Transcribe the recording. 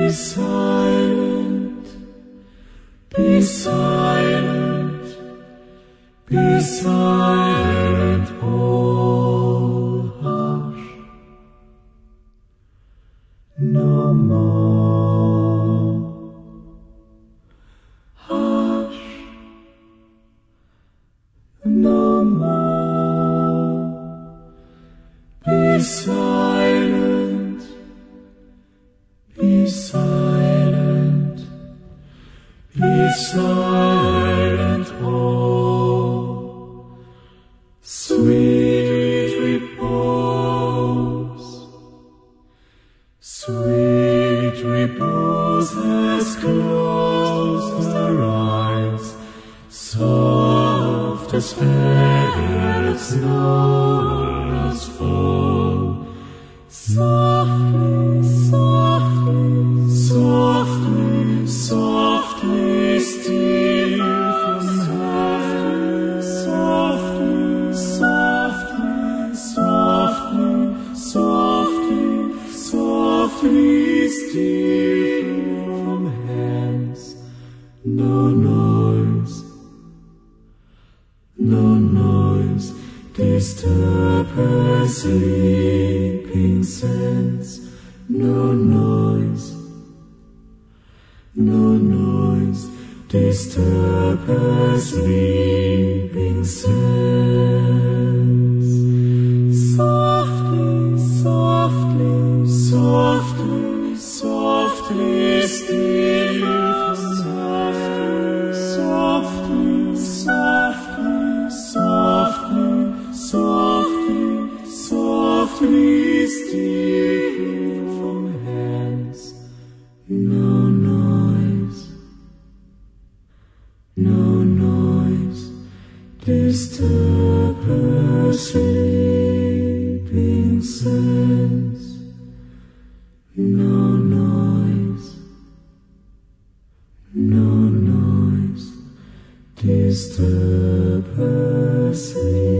silent, be silent, be silent, all hush, no more, hush, no more, be silent, be silent, be silent, all sweet repose, sweet repose has closed her eyes, soft as feathered snows fall, softly, softly, softly, softly steal from heaven, softly, softly, softly, softly, softly steal from hands. No noise, no noise, disturb her sleeping sense. No noise, no noise, disturb her sleeping sense. Softly, softly, softly, softly steal from heaven, softly, softly, softly, softly, softly steal from hands. No noise, no noise, disturb her sleeping sense. No noise, no noise, disturb her sleep.